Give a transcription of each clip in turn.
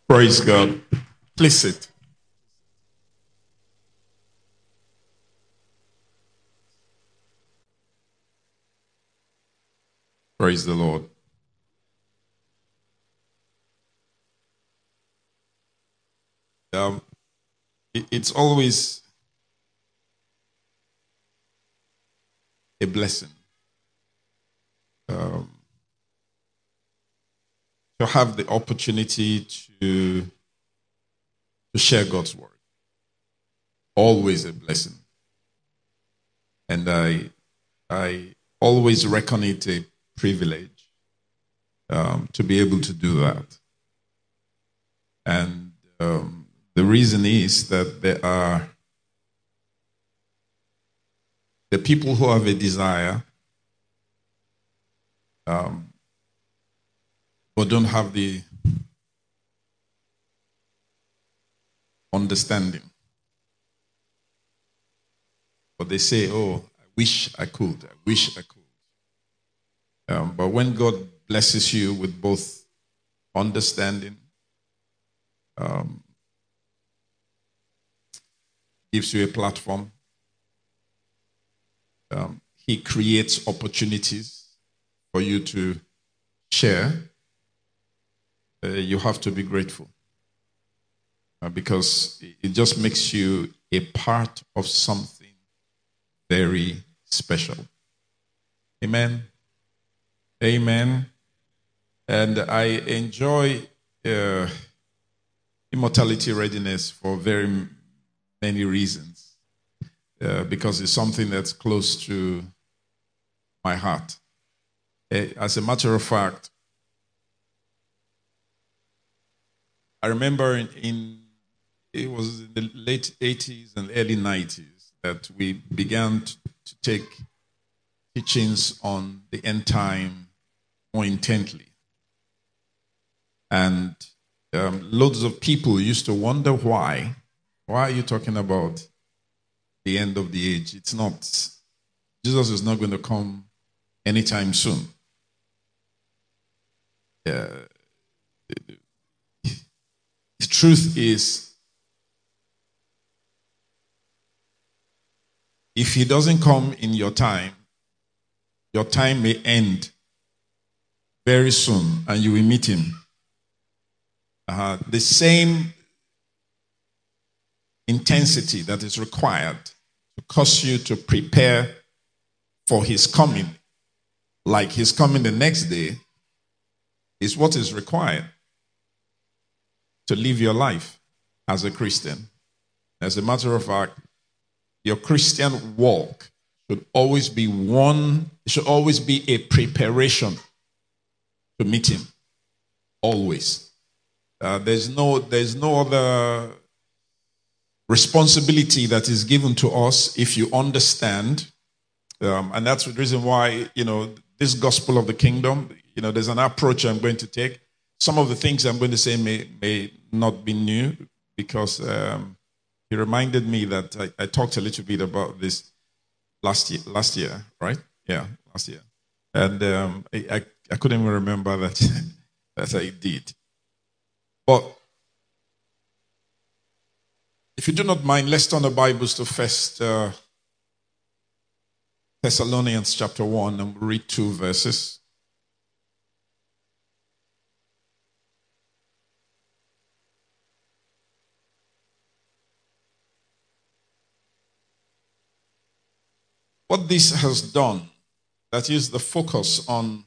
Praise God. Please sit. Praise the Lord. It's always a blessing to have the opportunity to share God's word. Always a blessing. And I always reckon it a privilege to be able to do that. And the reason is that there are the people who have a desire but don't have the understanding. But they say, oh, I wish I could. I wish I could. But when God blesses you with both understanding, gives you a platform, He creates opportunities for you to share, you have to be grateful. Because it just makes you a part of something very special. Amen. Amen. And I enjoy Immortality Readiness for very many reasons. Because it's something that's close to my heart. As a matter of fact, I remember it was in the late 80s and early 90s that we began to take teachings on the end time more intently. And loads of people used to wonder why. Why are you talking about the end of the age? It's not. Jesus is not going to come anytime soon. The truth is, if he doesn't come in your time may end very soon and you will meet him. The same intensity that is required to cause you to prepare for his coming, like his coming the next day, is what is required to live your life as a Christian. As a matter of fact, your Christian walk should always be a preparation to meet him. Always. There's no other responsibility that is given to us if you understand. And that's the reason why, this gospel of the kingdom, there's an approach I'm going to take. Some of the things I'm going to say may not be new because he reminded me that I talked a little bit about this last year, right? Yeah, last year. And I couldn't even remember that I did. But if you do not mind, let's turn the Bibles to First Thessalonians chapter 1 and read 2 verses. What this has done, that is the focus on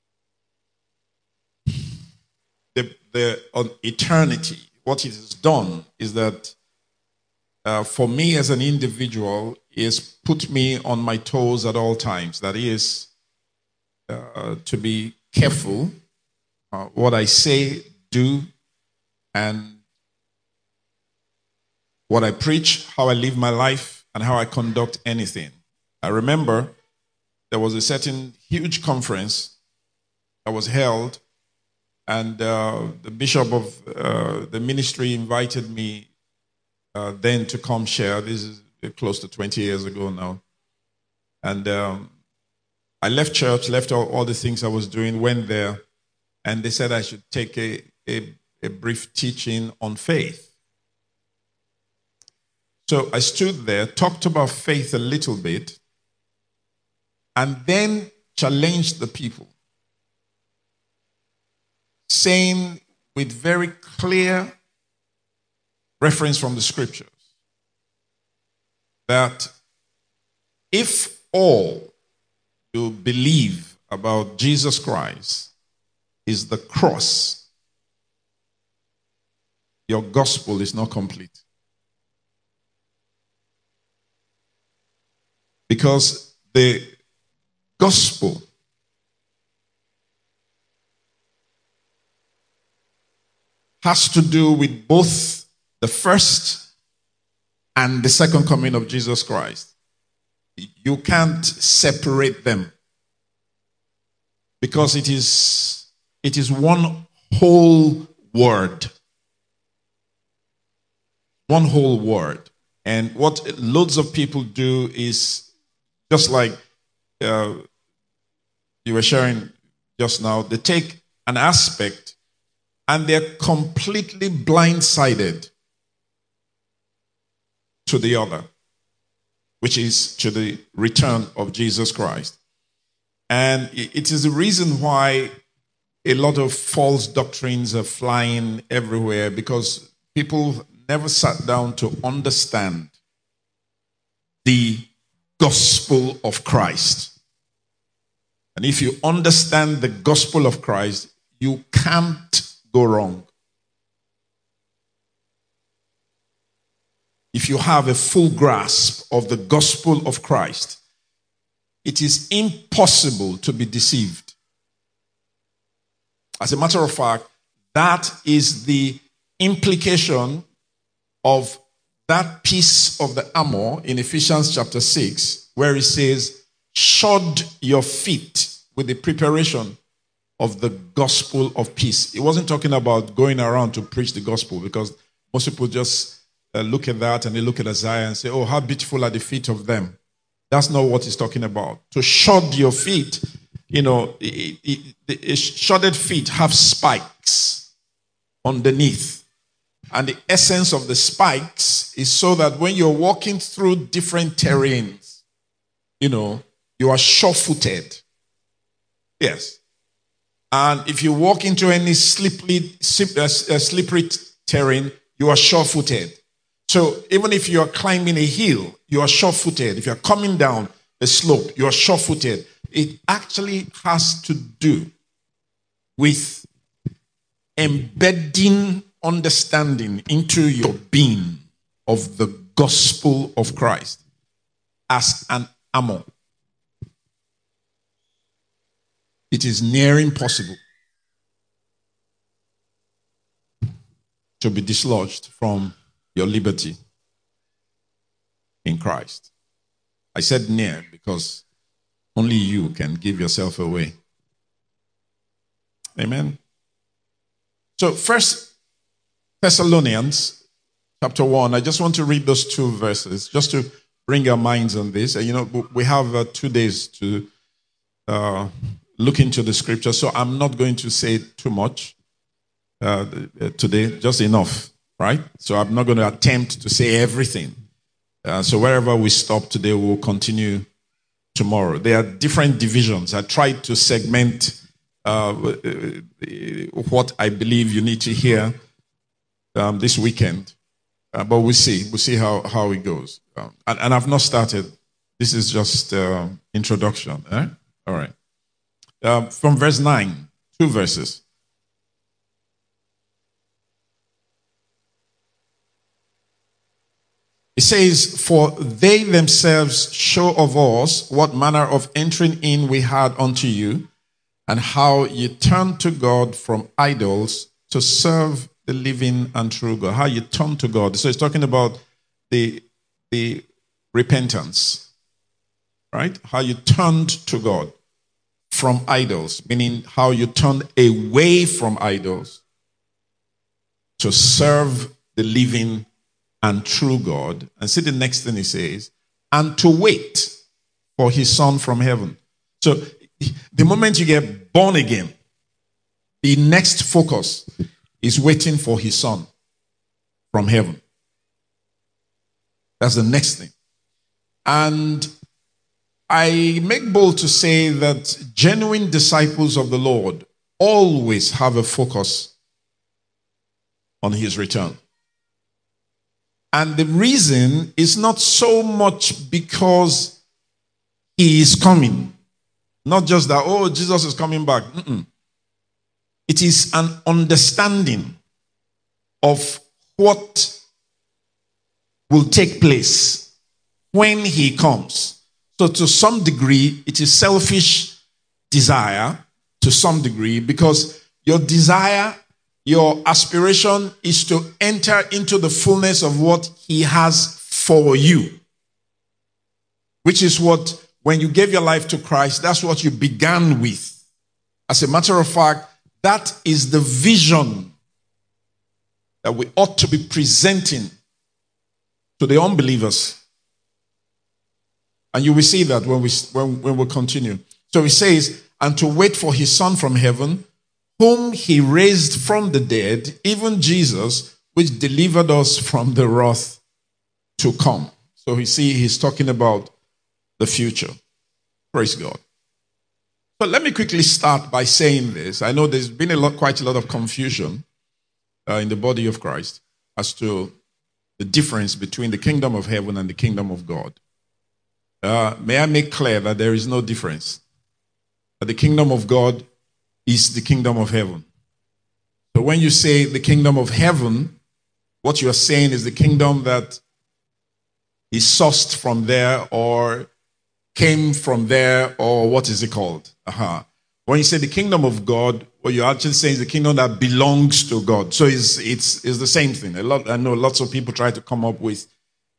on eternity. What it has done is that for me as an individual, is put me on my toes at all times. That is to be careful what I say, do, and what I preach, how I live my life, and how I conduct anything. I remember there was a certain huge conference that was held, and the bishop of the ministry invited me then to come share. This is close to 20 years ago now. And I left church, left all the things I was doing, went there, and they said I should take a a brief teaching on faith. So I stood there, talked about faith a little bit, and then challenged the people, saying with very clear reference from the scriptures that if all you believe about Jesus Christ is the cross, your gospel is not complete. Because the gospel has to do with both the first and the second coming of Jesus Christ. You can't separate them because it is one whole word. One whole word. And what loads of people do is, just like you were sharing just now, they take an aspect and they're completely blindsided to the other, which is to the return of Jesus Christ. And it is the reason why a lot of false doctrines are flying everywhere, because people never sat down to understand the gospel of Christ. And if you understand the gospel of Christ, you can't go wrong. If you have a full grasp of the gospel of Christ, it is impossible to be deceived. As a matter of fact, that is the implication of that piece of the armor in Ephesians chapter 6, where it says, shod your feet with the preparation of the gospel of peace. It wasn't talking about going around to preach the gospel, because most people just look at that and they look at Isaiah and say, oh, how beautiful are the feet of them. That's not what he's talking about. To shod your feet, the shodded feet have spikes underneath. And the essence of the spikes is so that when you're walking through different terrains, you are sure-footed. Yes. And if you walk into any slippery terrain, you are sure-footed. So even if you are climbing a hill, you are sure-footed. If you are coming down a slope, you are sure-footed. It actually has to do with embedding understanding into your being of the gospel of Christ as an armor. It is near impossible to be dislodged from your liberty in Christ. I said near because only you can give yourself away. Amen. So 1 Thessalonians chapter 1, I just want to read those two verses just to bring our minds on this. And we have 2 days to look into the scripture, so I'm not going to say too much today, just enough, right? So I'm not going to attempt to say everything. So wherever we stop today, we'll continue tomorrow. There are different divisions. I tried to segment what I believe you need to hear this weekend, but we'll see. We'll see how it goes. And I've not started. This is just introduction. All right. From verse 9, 2 verses. It says, for they themselves show of us what manner of entering in we had unto you, and how you turned to God from idols to serve the living and true God. How you turn to God. So it's talking about the repentance, right? How you turned to God from idols, meaning how you turned away from idols to serve the living and true God. And see the next thing he says, and to wait for his Son from heaven. So the moment you get born again, the next focus is waiting for his son from heaven. That's the next thing. And I make bold to say that genuine disciples of the Lord always have a focus on his return. And the reason is not so much because he is coming. Not just that, oh, Jesus is coming back. It is an understanding of what will take place when he comes. So to some degree, it is selfish desire to some degree, because your desire, your aspiration is to enter into the fullness of what he has for you. Which is what, when you gave your life to Christ, that's what you began with. As a matter of fact, that is the vision that we ought to be presenting to the unbelievers. And you will see that when we continue. So he says, and to wait for his son from heaven, whom he raised from the dead, even Jesus, which delivered us from the wrath to come. So you see, he's talking about the future. Praise God. So let me quickly start by saying this. I know there's been quite a lot of confusion in the body of Christ as to the difference between the kingdom of heaven and the kingdom of God. May I make clear that there is no difference. That the kingdom of God is the kingdom of heaven. So when you say the kingdom of heaven, what you are saying is the kingdom that is sourced from there or came from there, or what is it called? When you say the kingdom of God, what you're actually saying is the kingdom that belongs to God. So it's the same thing. I know lots of people try to come up with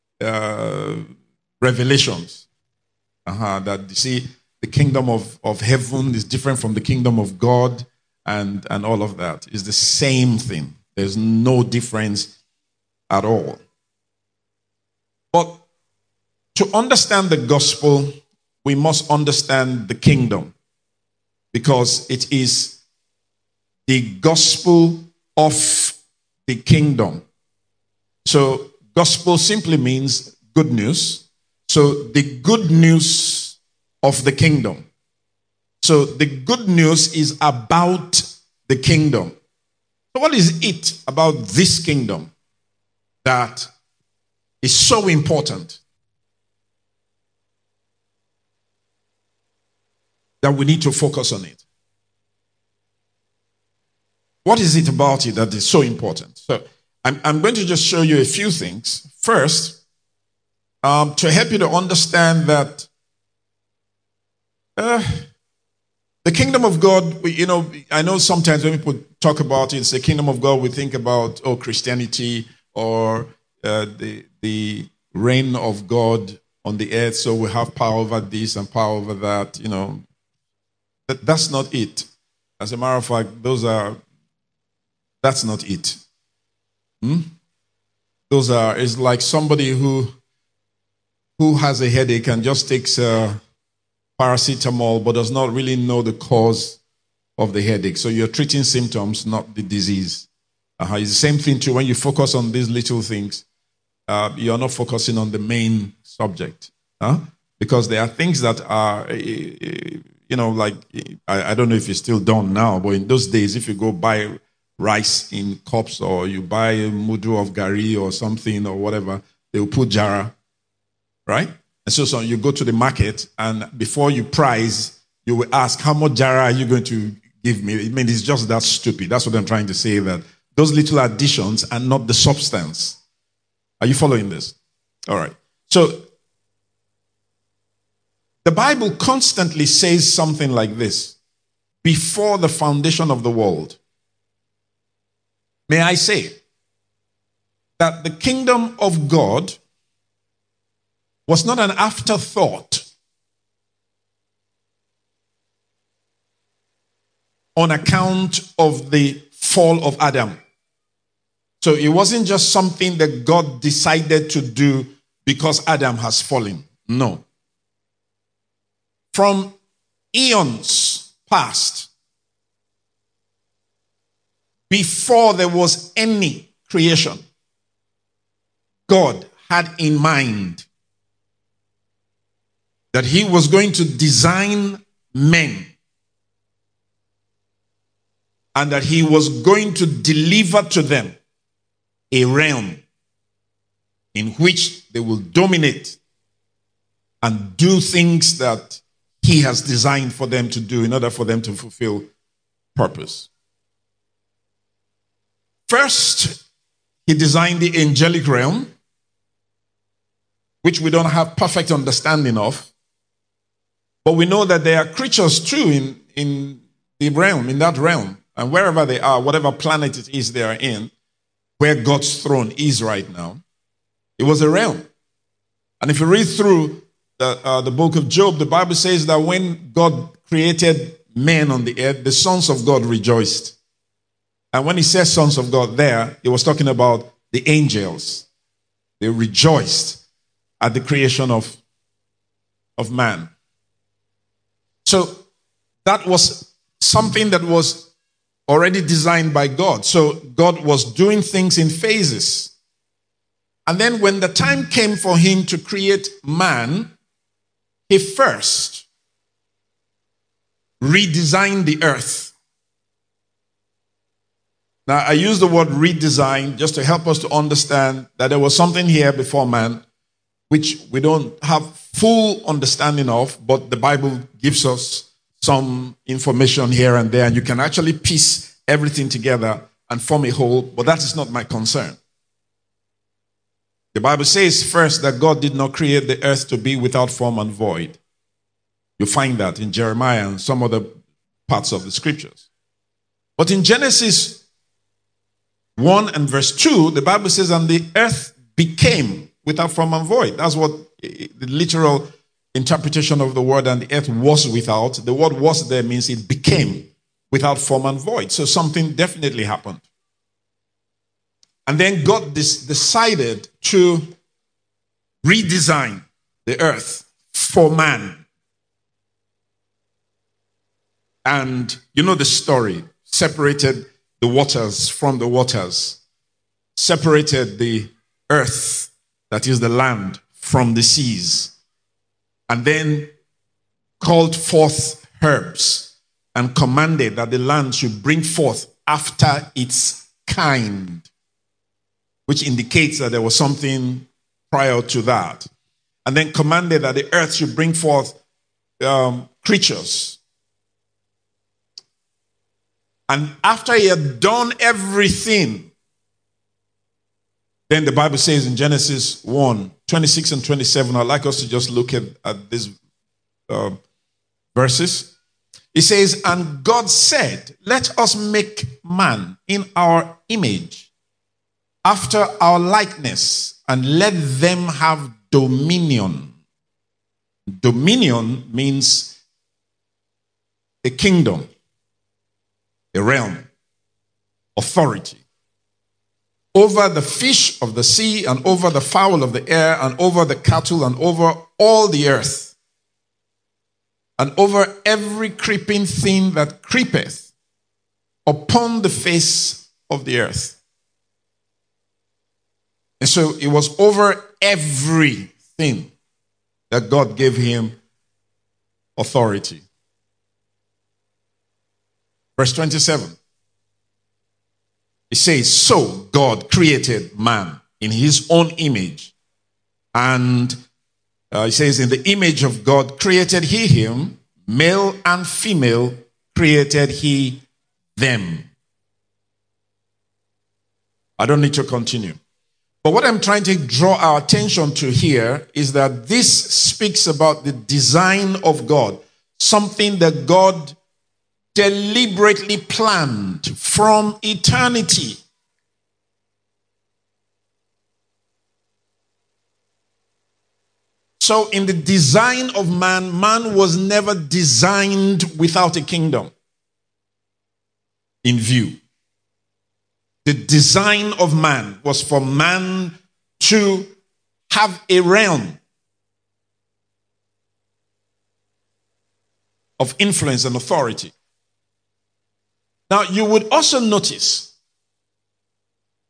revelations. That you see, the kingdom of heaven is different from the kingdom of God, and all of that is the same thing. There's no difference at all. But to understand the gospel, we must understand the kingdom, because it is the gospel of the kingdom. So gospel simply means good news. So the good news of the kingdom. So the good news is about the kingdom. So what is it about this kingdom that is so important that we need to focus on it? What is it about it that is so important? So I'm going to just show you a few things. First, to help you to understand that the kingdom of God, I know sometimes when people talk about it, it's the kingdom of God, we think about, Christianity or the reign of God on the earth, so we have power over this and power over that, That's not it. As a matter of fact, that's not it. It's like somebody who has a headache and just takes paracetamol but does not really know the cause of the headache. So you're treating symptoms, not the disease. It's the same thing too. When you focus on these little things, you're not focusing on the main subject. Because there are things that are, like, I don't know if it's still done now, but in those days, if you go buy rice in cups or you buy a mudu of gari or something or whatever, they will put jara. Right? And so you go to the market, and before you price, you will ask, how much jara are you going to give me? I mean, it's just that stupid. That's what I'm trying to say, that those little additions are not the substance. Are you following this? All right. So the Bible constantly says something like this: before the foundation of the world. May I say that the kingdom of God was not an afterthought on account of the fall of Adam. So it wasn't just something that God decided to do because Adam has fallen. No. From eons past, before there was any creation, God had in mind that he was going to design men and that he was going to deliver to them a realm in which they will dominate and do things that he has designed for them to do in order for them to fulfill purpose. First, he designed the angelic realm, which we don't have perfect understanding of, but we know that there are creatures too in the realm, in that realm, and wherever they are, whatever planet it is they are in, where God's throne is right now, it was a realm. And if you read through the book of Job, the Bible says that when God created men on the earth, the sons of God rejoiced. And when he says sons of God there, he was talking about the angels. They rejoiced at the creation of man. So that was something that was already designed by God. So God was doing things in phases. And then when the time came for him to create man, he first redesigned the earth. Now, I use the word redesign just to help us to understand that there was something here before man which we don't have full understanding of, but the Bible gives us some information here and there, and you can actually piece everything together and form a whole, but that is not my concern. The Bible says first that God did not create the earth to be without form and void. You find that in Jeremiah and some other parts of the scriptures. But in Genesis 1 and verse 2, the Bible says, and the earth became without form and void. That's what the literal interpretation of the word, and the earth was without. The word was there means it became without form and void. So something definitely happened. And then God decided to redesign the earth for man. And you know the story. Separated the waters from the waters. Separated the earth, that is the land, from the seas. And then called forth herbs and commanded that the land should bring forth after its kind, which indicates that there was something prior to that. And then commanded that the earth should bring forth creatures. And after he had done everything, then the Bible says in Genesis 1, 26 and 27, I'd like us to just look at these verses. It says, and God said, let us make man in our image, after our likeness, and let them have dominion. Dominion means a kingdom, a realm, authority, over the fish of the sea, and over the fowl of the air, and over the cattle, and over all the earth, and over every creeping thing that creepeth upon the face of the earth. And so it was over everything that God gave him authority. Verse 27. It says, so God created man in his own image. And it says, in the image of God created he him, male and female created he them. I don't need to continue. But what I'm trying to draw our attention to here is that this speaks about the design of God, something that God deliberately planned from eternity. So in the design of man, man was never designed without a kingdom in view. The design of man was for man to have a realm of influence and authority. Now, you would also notice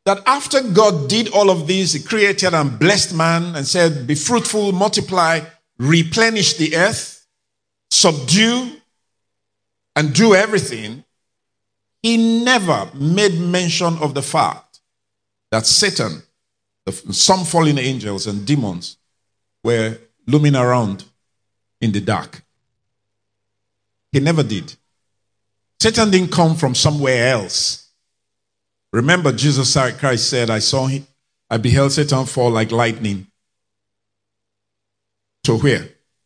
that after God did all of this, he created and blessed man and said, be fruitful, multiply, replenish the earth, subdue, and do everything. He never made mention of the fact that Satan, some fallen angels and demons were looming around in the dark. He never did. Satan didn't come from somewhere else. Remember, Jesus Christ said, I beheld Satan fall like lightning. To where?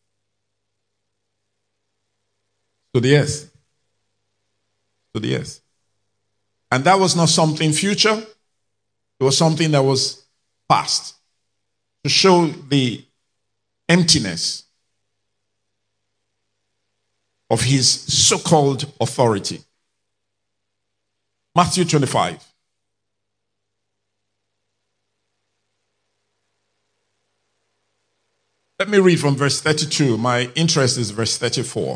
To the earth. To the earth. And that was not something future. It was something that was past. To show the emptiness of his so-called authority. Matthew 25. Let me read from verse 32. My interest is verse 34.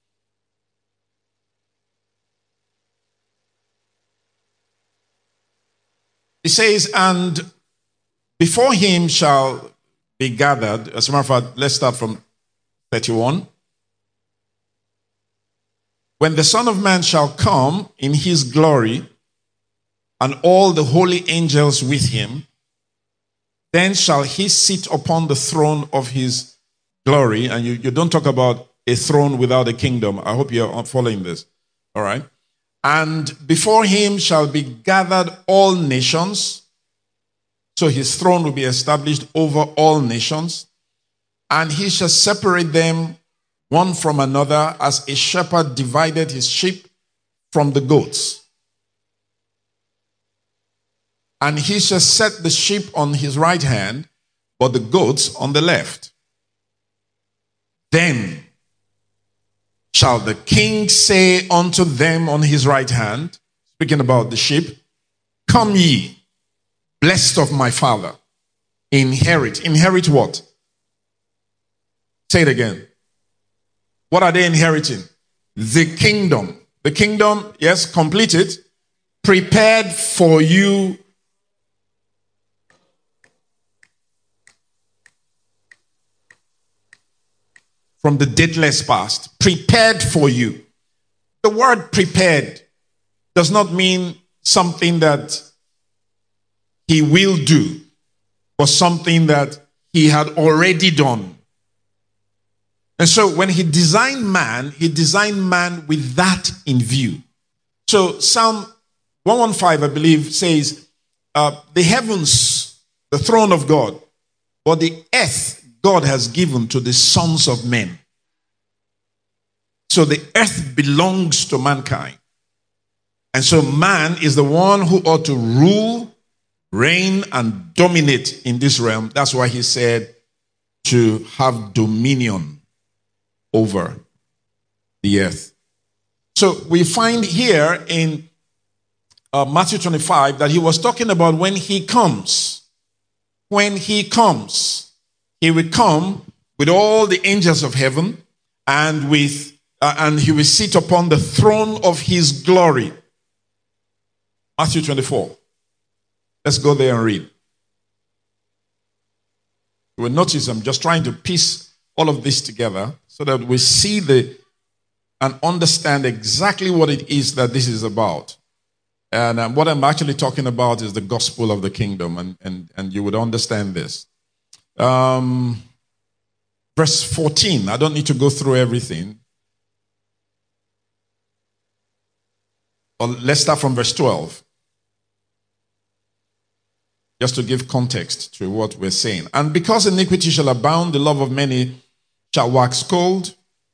It says, and before him shall be gathered. As a matter of fact, let's start from 31. When the Son of Man shall come in his glory, and all the holy angels with him, then shall he sit upon the throne of his glory. And you don't talk about a throne without a kingdom. I hope you're following this. All right. And before him shall be gathered all nations. So his throne will be established over all nations. And he shall separate them one from another, as a shepherd divided his sheep from the goats. And he shall set the sheep on his right hand, but the goats on the left. Then shall the king say unto them on his right hand, speaking about the sheep, come ye, blessed of my Father, inherit. Inherit what? Say it again. What are they inheriting? The kingdom. The kingdom, yes, completed, prepared for you from the deathless past. Prepared for you. The word prepared does not mean something that he will do, but something that he had already done. And so when he designed man with that in view. So Psalm 115, I believe, says, the heavens, the throne of God, but the earth God has given to the sons of men. So the earth belongs to mankind. And so man is the one who ought to rule, reign, and dominate in this realm. That's why he said to have dominion over the earth. So we find here in Matthew 25 that he was talking about when he comes. When he comes, he will come with all the angels of heaven and he will sit upon the throne of his glory. Matthew 24. Let's go there and read. You will notice I'm just trying to piece all of this together so that we see and understand exactly what it is that this is about. And what I'm actually talking about is the gospel of the kingdom, and you would understand this. Verse 14, I don't need to go through everything. Well, let's start from verse 12. Just to give context to what we're saying. And because iniquity shall abound, the love of many shall wax cold.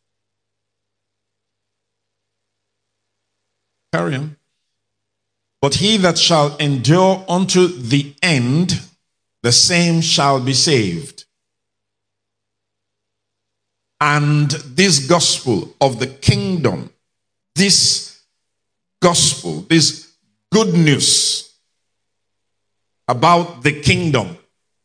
Carry on. But he that shall endure unto the end, the same shall be saved. And this gospel of the kingdom, this gospel, this good news about the kingdom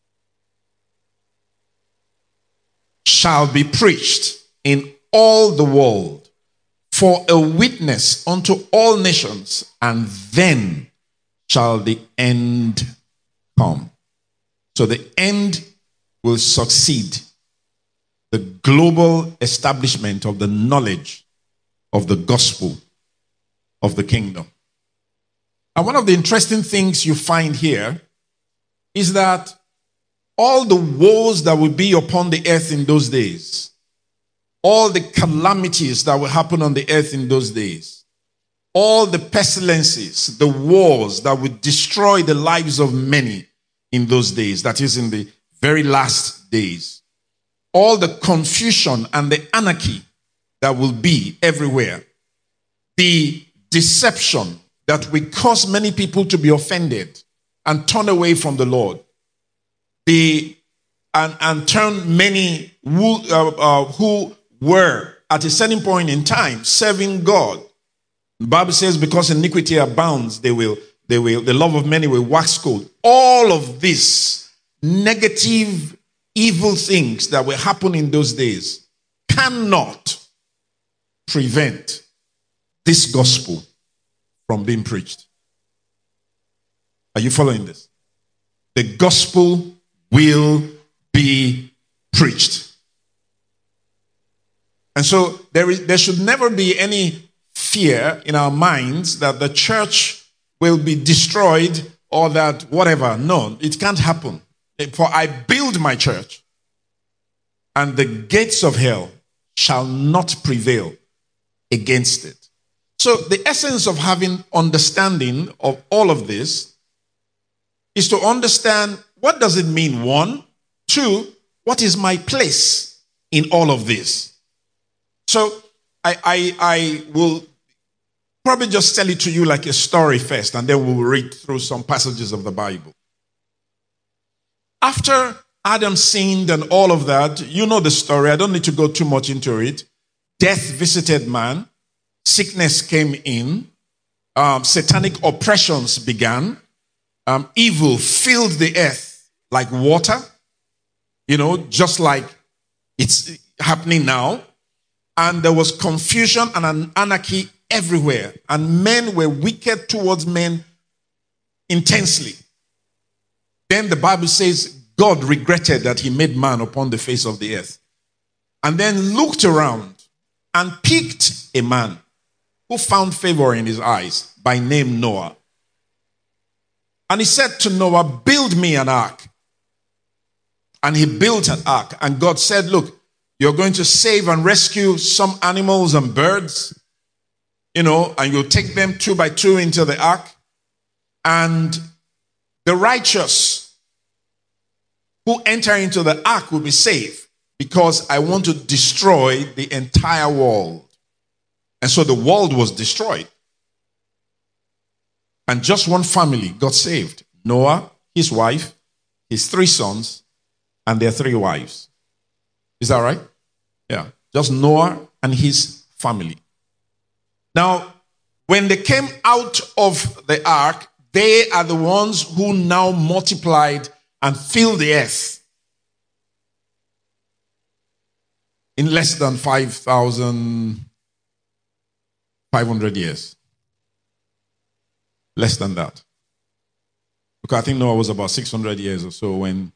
shall be preached in all the world for a witness unto all nations, and then shall the end come. So the end will succeed the global establishment of the knowledge of the gospel of the kingdom. And one of the interesting things you find here is that all the woes that will be upon the earth in those days, all the calamities that will happen on the earth in those days, all the pestilences, the wars that would destroy the lives of many in those days, that is in the very last days, all the confusion and the anarchy that will be everywhere, the deception that will cause many people to be offended and turn away from the Lord, and turn many who were at a certain point in time serving God. The Bible says, because iniquity abounds, the love of many will wax cold. All of these negative, evil things that will happen in those days cannot prevent this gospel from being preached. Are you following this? The gospel will be preached. And so there should never be any fear in our minds that the church will be destroyed or that whatever. No, it can't happen. For I build my church, and the gates of hell shall not prevail against it. So the essence of having understanding of all of this is to understand, what does it mean? One. Two, what is my place in all of this? So I will probably just tell it to you like a story first, and then we'll read through some passages of the Bible. After Adam sinned and all of that, you know the story. I don't need to go too much into it. Death visited man. Sickness came in. Satanic oppressions began. Evil filled the earth like water. Just like it's happening now. And there was confusion and an anarchy everywhere. And men were wicked towards men intensely. Then the Bible says God regretted that he made man upon the face of the earth. And then looked around and picked a man who found favor in his eyes by name Noah. And he said to Noah, build me an ark. And he built an ark. And God said, look, you're going to save and rescue some animals and birds, and you'll take them 2 by 2 into the ark. And the righteous who enter into the ark will be saved, because I want to destroy the entire world. And so the world was destroyed. And just one family got saved. Noah, his wife, his 3 sons, and their 3 wives. Is that right? Yeah. Just Noah and his family. Now, when they came out of the ark, they are the ones who now multiplied and filled the earth in less than 5,500 years. Less than that. Because I think Noah was about 600 years or so and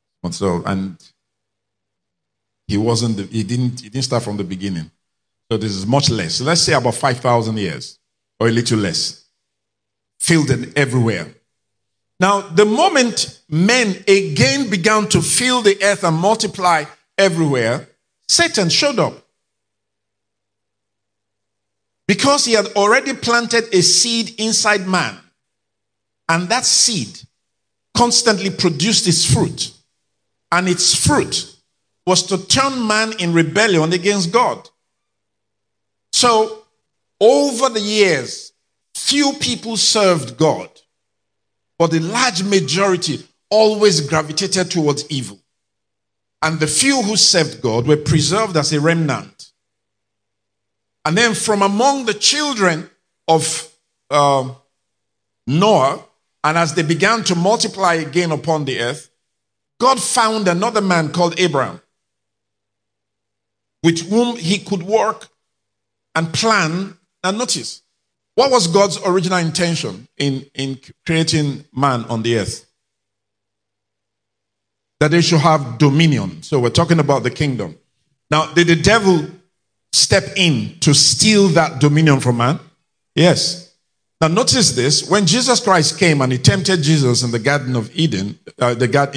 he didn't start from the beginning. So this is much less. So let's say about 5,000 years or a little less. Filled it everywhere. Now, the moment men again began to fill the earth and multiply everywhere, Satan showed up. Because he had already planted a seed inside man. And that seed constantly produced its fruit. And its fruit was to turn man in rebellion against God. So, over the years, few people served God. But the large majority always gravitated towards evil. And the few who served God were preserved as a remnant. And then from among the children of Noah, and as they began to multiply again upon the earth, God found another man called Abraham, with whom he could work and plan. And notice, What was God's original intention in creating man on the earth? That they should have dominion. So we're talking about the kingdom. Now, did the devil step in to steal that dominion from man? Yes. Now notice this. When Jesus Christ came and he tempted Jesus in the Garden of Eden, in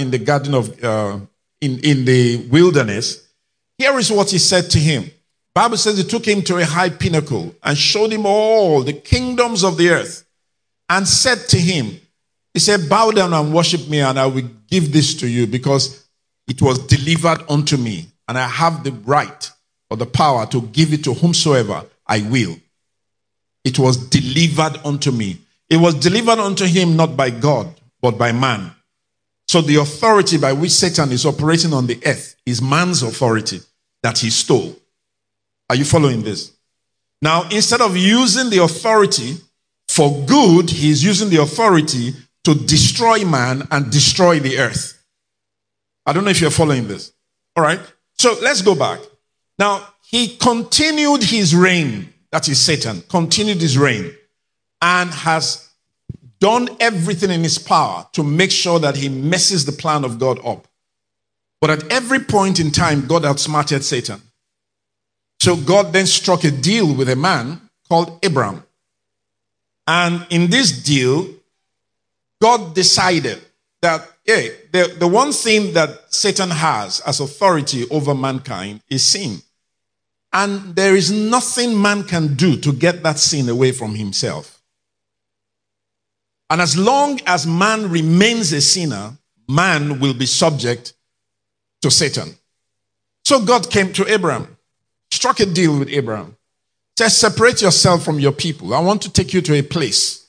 the wilderness, here is what he said to him. The Bible says he took him to a high pinnacle and showed him all the kingdoms of the earth and said to him, he said, bow down and worship me and I will give this to you because it was delivered unto me and I have the right or the power to give it to whomsoever I will. It was delivered unto me. It was delivered unto him not by God, but by man. So the authority by which Satan is operating on the earth is man's authority that he stole. Are you following this? Now, instead of using the authority for good, he is using the authority to destroy man and destroy the earth. I don't know if you're following this. All right. So let's go back. Now, he continued his reign. That is Satan. Continued his reign and has done everything in his power to make sure that he messes the plan of God up. But at every point in time, God outsmarted Satan. So God then struck a deal with a man called Abraham. And in this deal, God decided that, hey, the one thing that Satan has as authority over mankind is sin. And there is nothing man can do to get that sin away from himself. And as long as man remains a sinner, man will be subject to Satan. So God came to Abraham, struck a deal with Abraham, said, separate yourself from your people. I want to take you to a place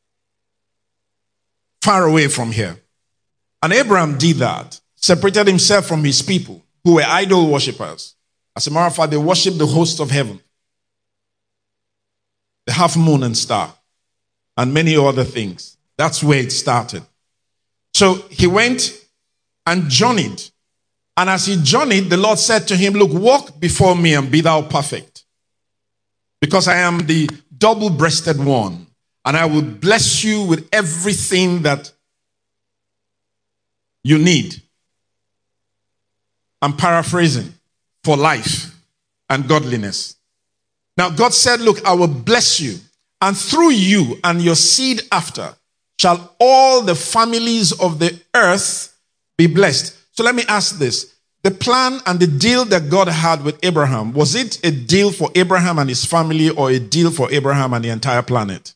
far away from here. And Abraham did that, separated himself from his people who were idol worshippers. As a matter of fact, they worshiped the host of heaven, the half moon and star, and many other things. That's where it started. So he went and journeyed. And as he journeyed, the Lord said to him, look, walk before me and be thou perfect, because I am the double-breasted one, and I will bless you with everything that you need. I'm paraphrasing. For life and godliness. Now God said, look, I will bless you, and through you and your seed after shall all the families of the earth be blessed. So let me ask this. The plan and the deal that God had with Abraham, was it a deal for Abraham and his family or a deal for Abraham and the entire planet?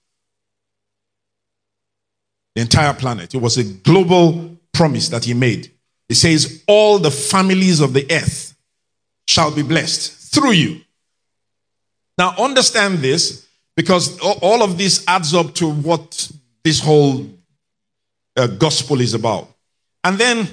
The entire planet. It was a global promise that he made. He says, all the families of the earth shall be blessed through you. Now understand this, because all of this adds up to what this whole gospel is about. And then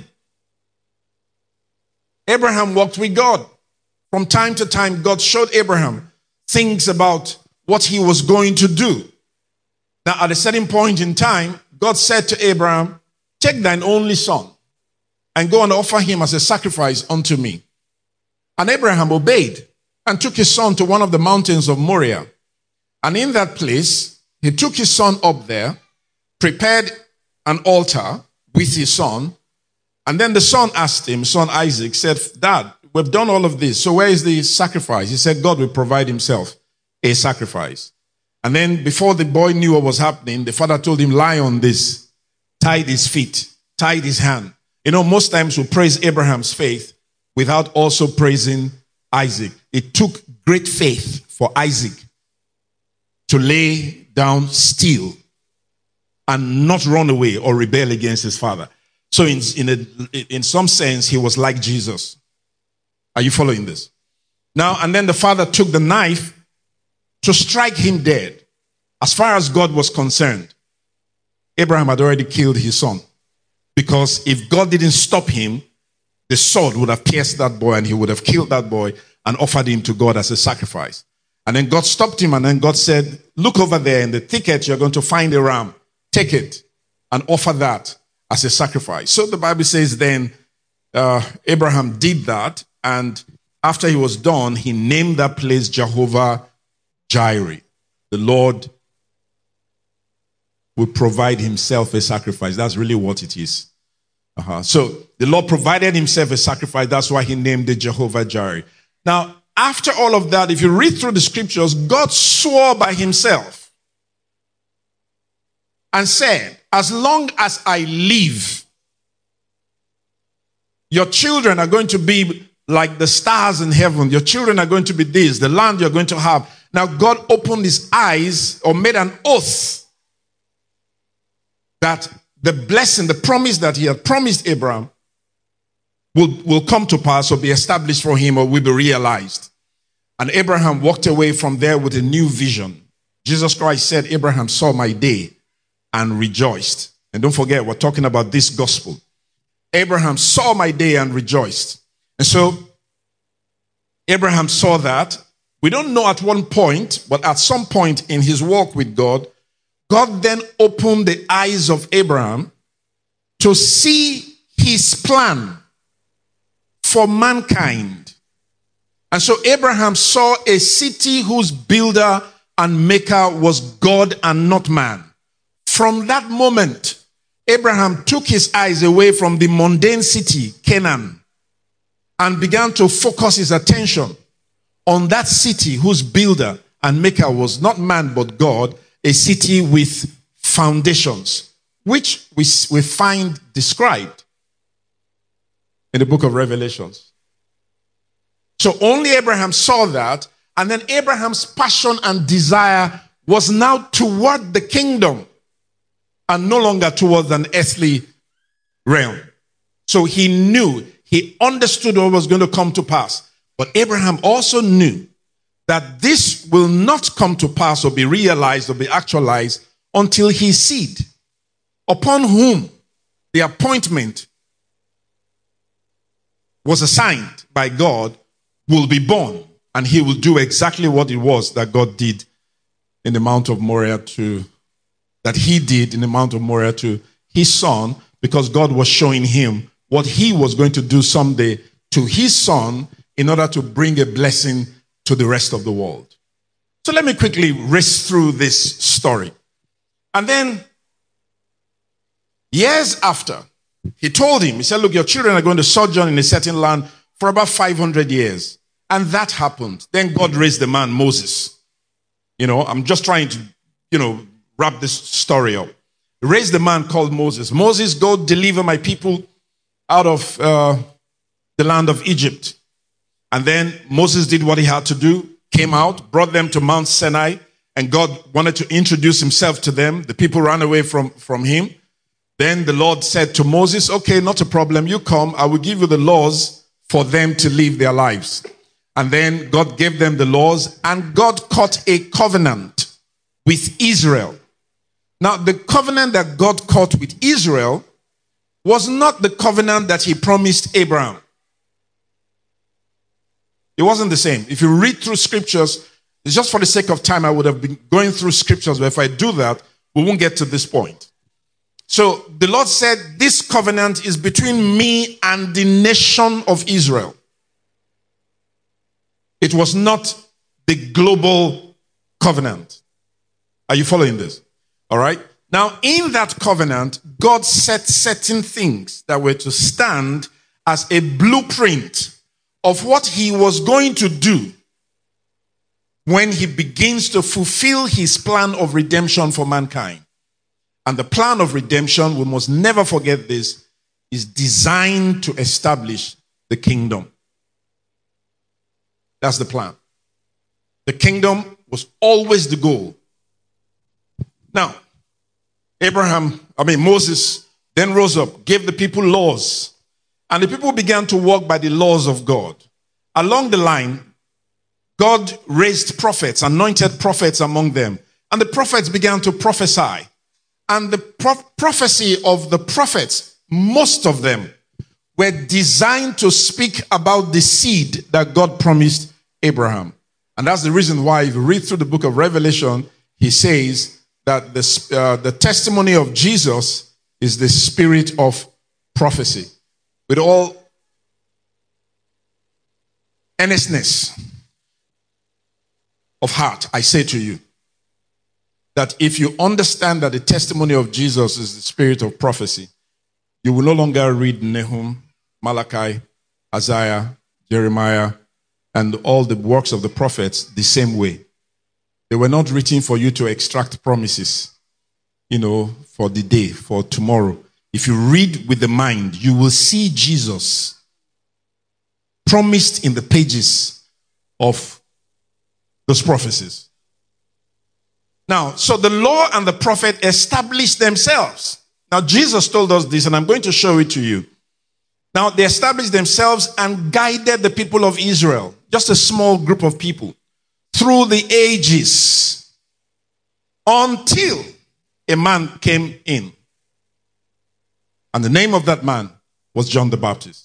Abraham walked with God. From time to time, God showed Abraham things about what he was going to do. Now at a certain point in time, God said to Abraham, take thine only son and go and offer him as a sacrifice unto me. And Abraham obeyed and took his son to one of the mountains of Moriah. And in that place, he took his son up there, prepared an altar with his son. And then the son asked him, son Isaac, said, Dad, we've done all of this. So where is the sacrifice? He said, God will provide himself a sacrifice. And then before the boy knew what was happening, the father told him, lie on this, tied his feet, tied his hand. You know, most times we praise Abraham's faith without also praising Isaac. It took great faith for Isaac to lay down steel and not run away or rebel against his father. So in some sense, he was like Jesus. Are you following this? Now, and then the father took the knife to strike him dead. As far as God was concerned, Abraham had already killed his son. Because if God didn't stop him, the sword would have pierced that boy and he would have killed that boy and offered him to God as a sacrifice. And then God stopped him, and then God said, look over there in the thicket, you're going to find a ram. Take it and offer that as a sacrifice. So the Bible says then Abraham did that, and after he was done, he named that place Jehovah Jireh. The Lord will provide himself a sacrifice. That's really what it is. So the Lord provided himself a sacrifice. That's why he named it Jehovah Jireh. Now, after all of that, if you read through the scriptures, God swore by himself and said, as long as I live, your children are going to be like the stars in heaven. Your children are going to be this, the land you're going to have. Now, God opened his eyes or made an oath that the blessing, the promise that he had promised Abraham will come to pass or be established for him or will be realized. And Abraham walked away from there with a new vision. Jesus Christ said, Abraham saw my day and rejoiced. And don't forget, we're talking about this gospel. Abraham saw my day and rejoiced. And so Abraham saw that. We don't know at one point, but at some point in his walk with God, God then opened the eyes of Abraham to see his plan for mankind. And so Abraham saw a city whose builder and maker was God and not man. From that moment, Abraham took his eyes away from the mundane city, Canaan, and began to focus his attention on that city whose builder and maker was not man but God, a city with foundations, which we find described in the book of Revelations. So only Abraham saw that, and then Abraham's passion and desire was now toward the kingdom and no longer towards an earthly realm. So he knew, he understood what was going to come to pass. But Abraham also knew that this will not come to pass or be realized or be actualized until his seed, upon whom the appointment was assigned by God, will be born, and he will do exactly what it was that God did in the Mount of Moriah that he did in the Mount of Moriah to his son, because God was showing him what he was going to do someday to his son in order to bring a blessing to the rest of the world. So let me quickly race through this story. And then, years after, he told him, he said, look, your children are going to sojourn in a certain land for about 500 years. And that happened. Then God raised the man, Moses. I'm just trying to, wrap this story up. He raised the man called Moses. Moses, go deliver my people out of the land of Egypt. And then Moses did what he had to do, came out, brought them to Mount Sinai, and God wanted to introduce himself to them. The people ran away from him. Then the Lord said to Moses, okay, not a problem. You come. I will give you the laws for them to live their lives. And then God gave them the laws, and God cut a covenant with Israel. Now, the covenant that God cut with Israel was not the covenant that he promised Abraham. It wasn't the same. If you read through scriptures, it's just for the sake of time, I would have been going through scriptures, but if I do that, we won't get to this point. So the Lord said, this covenant is between me and the nation of Israel. It was not the global covenant. Are you following this? All right. Now, in that covenant, God set certain things that were to stand as a blueprint of what he was going to do when he begins to fulfill his plan of redemption for mankind. And the plan of redemption, we must never forget this, is designed to establish the kingdom. That's the plan. The kingdom was always the goal. Now, Moses then rose up, gave the people laws, and the people began to walk by the laws of God. Along the line, God raised prophets, anointed prophets among them, and the prophets began to prophesy. And the prophecy of the prophets, most of them, were designed to speak about the seed that God promised Abraham. And that's the reason why, if you read through the book of Revelation, he says that the testimony of Jesus is the spirit of prophecy. With all earnestness of heart, I say to you, that if you understand that the testimony of Jesus is the spirit of prophecy, you will no longer read Nahum, Malachi, Isaiah, Jeremiah, and all the works of the prophets the same way. They were not written for you to extract promises, for the day, for tomorrow. If you read with the mind, you will see Jesus promised in the pages of those prophecies. Now, so the law and the prophet established themselves. Now, Jesus told us this, and I'm going to show it to you. Now, they established themselves and guided the people of Israel, just a small group of people, through the ages, until a man came in. And the name of that man was John the Baptist.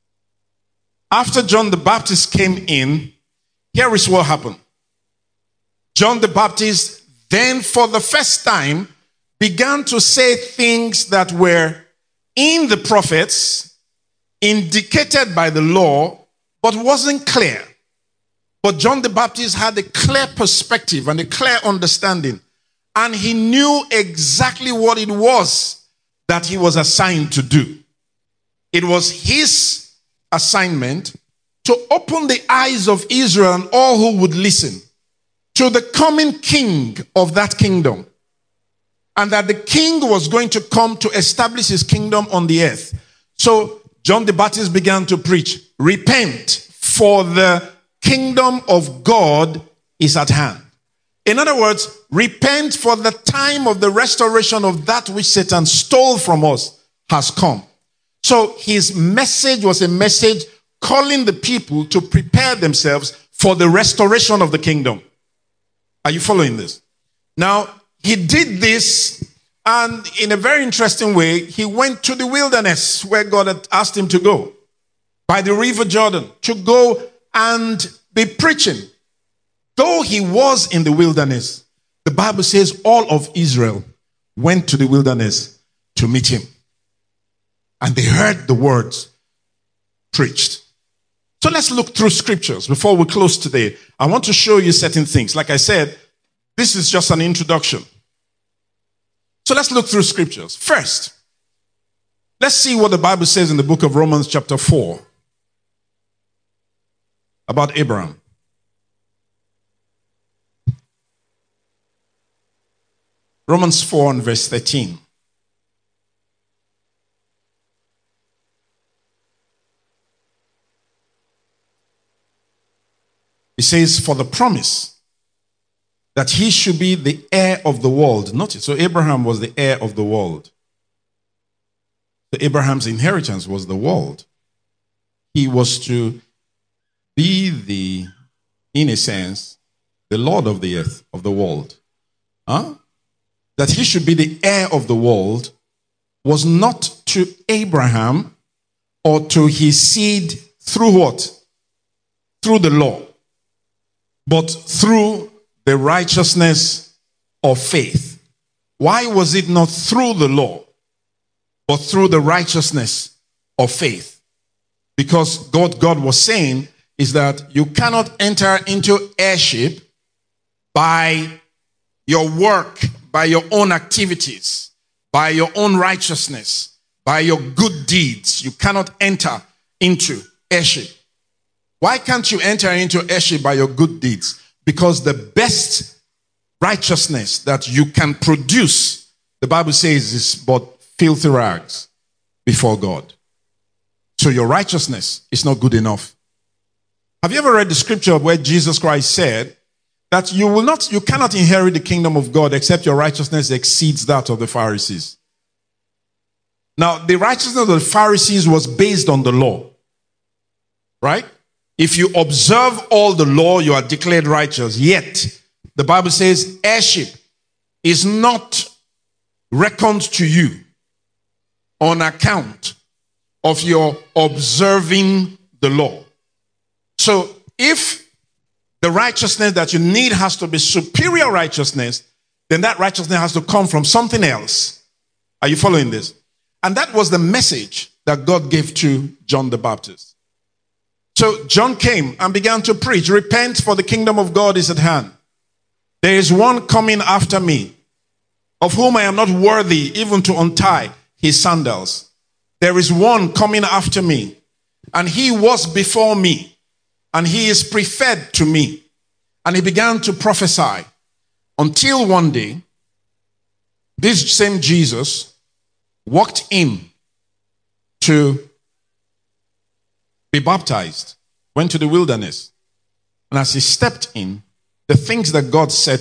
After John the Baptist came in, here is what happened. John the Baptist then, for the first time, began to say things that were in the prophets, indicated by the law, but wasn't clear. But John the Baptist had a clear perspective and a clear understanding. And he knew exactly what it was that he was assigned to do. It was his assignment to open the eyes of Israel and all who would listen to the coming king of that kingdom. And that the king was going to come to establish his kingdom on the earth. So John the Baptist began to preach, repent, for the kingdom of God is at hand. In other words, repent, for the time of the restoration of that which Satan stole from us has come. So his message was a message calling the people to prepare themselves for the restoration of the kingdom. Are you following this? Now, he did this, and in a very interesting way, he went to the wilderness where God had asked him to go, by the river Jordan, to go and be preaching. Though he was in the wilderness, the Bible says all of Israel went to the wilderness to meet him. And they heard the words preached. So let's look through scriptures before we close today. I want to show you certain things. Like I said, this is just an introduction. So let's look through scriptures. First, let's see what the Bible says in the book of Romans chapter 4 about Abraham. Romans 4 and verse 13. It says, for the promise that he should be the heir of the world. Notice, so Abraham was the heir of the world. So Abraham's inheritance was the world. He was to be in a sense, the Lord of the earth, of the world. That he should be the heir of the world was not to Abraham or to his seed through what? Through the law. But through the righteousness of faith. Why was it not through the law, but through the righteousness of faith? Because God was saying is that you cannot enter into heirship by your work, by your own activities, by your own righteousness, by your good deeds. You cannot enter into heirship. Why can't you enter into heirship by your good deeds? Because the best righteousness that you can produce, the Bible says, is but filthy rags before God. So your righteousness is not good enough. Have you ever read the scripture where Jesus Christ said that you cannot inherit the kingdom of God except your righteousness exceeds that of the Pharisees? Now, the righteousness of the Pharisees was based on the law, right? If you observe all the law, you are declared righteous. Yet, the Bible says heirship is not reckoned to you on account of your observing the law. So, if the righteousness that you need has to be superior righteousness, then that righteousness has to come from something else. Are you following this? And that was the message that God gave to John the Baptist. So John came and began to preach, repent, for the kingdom of God is at hand. There is one coming after me of whom I am not worthy even to untie his sandals. There is one coming after me, and he was before me, and he is preferred to me. And he began to prophesy until one day, this same Jesus walked in to be baptized, went to the wilderness. And as he stepped in, the things that God said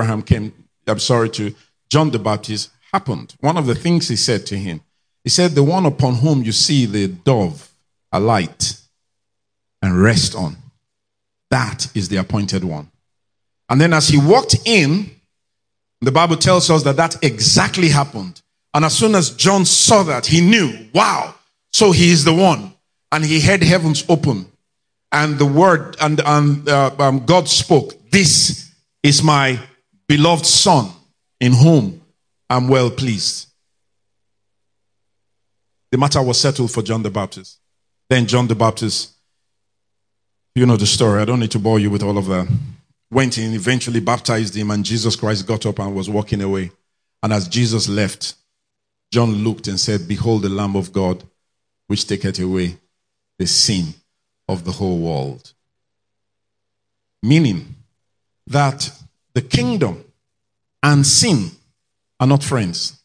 to John the Baptist happened. One of the things he said to him, he said, the one upon whom you see the dove alight and rest on, that is the appointed one. And then as he walked in, the Bible tells us that exactly happened. And as soon as John saw that, he knew, wow, so he is the one. And he heard heavens open. And the word, and God spoke, this is my beloved son, in whom I'm well pleased. The matter was settled for John the Baptist. Then John the Baptist, you know the story, I don't need to bore you with all of that, went in, eventually baptized him, and Jesus Christ got up and was walking away. And as Jesus left, John looked and said, behold the Lamb of God, which taketh away the sin of the whole world. Meaning that the kingdom and sin are not friends.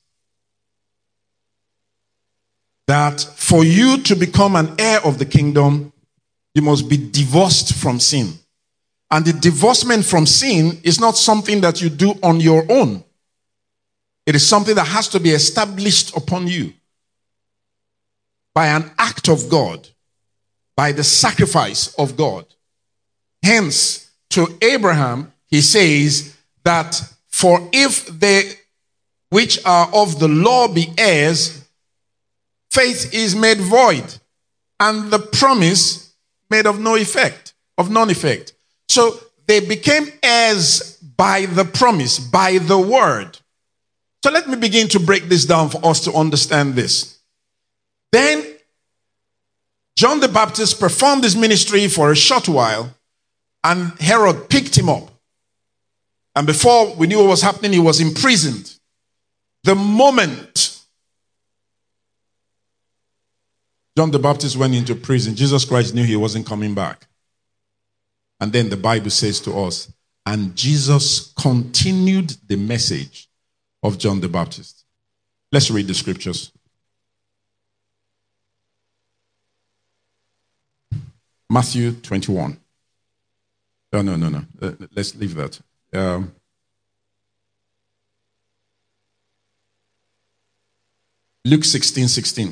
That for you to become an heir of the kingdom, you must be divorced from sin. And the divorcement from sin is not something that you do on your own. It is something that has to be established upon you by an act of God, by the sacrifice of God. Hence, to Abraham, he says that for if they which are of the law be heirs, faith is made void, and the promise made of no effect, of none effect. So they became heirs by the promise, by the word. So let me begin to break this down for us to understand this. Then John the Baptist performed his ministry for a short while, and Herod picked him up. And before we knew what was happening, he was imprisoned. The moment John the Baptist went into prison, Jesus Christ knew he wasn't coming back. And then the Bible says to us, and Jesus continued the message of John the Baptist. Let's read the scriptures. Matthew 21. No. Let's leave that. Luke 16:16.